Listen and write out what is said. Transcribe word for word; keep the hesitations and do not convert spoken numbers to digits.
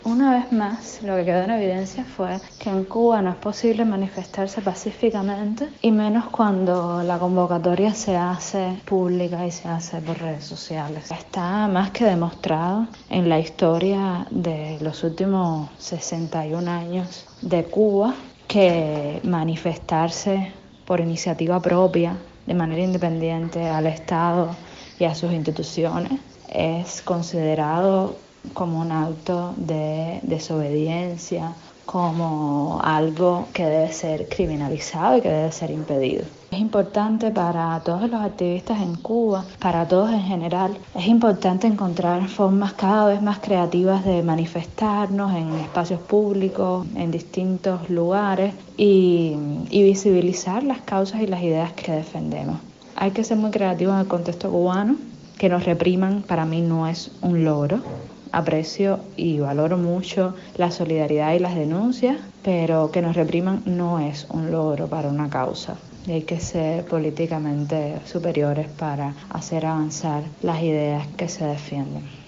Una vez más, lo que quedó en evidencia fue que en Cuba no es posible manifestarse pacíficamente, y menos cuando la convocatoria se hace pública y se hace por redes sociales. Está más que demostrado en la historia de los últimos sesenta y un años de Cuba que manifestarse por iniciativa propia, de manera independiente al Estado y a sus instituciones, es considerado como un acto de desobediencia, como algo que debe ser criminalizado y que debe ser impedido. Es importante para todos los activistas en Cuba, para todos en general, es importante encontrar formas cada vez más creativas de manifestarnos en espacios públicos, en distintos lugares y, y visibilizar las causas y las ideas que defendemos. Hay que ser muy creativos en el contexto cubano. Que nos repriman para mí no es un logro. Aprecio y valoro mucho la solidaridad y las denuncias, pero que nos repriman no es un logro para una causa. Y hay que ser políticamente superiores para hacer avanzar las ideas que se defienden.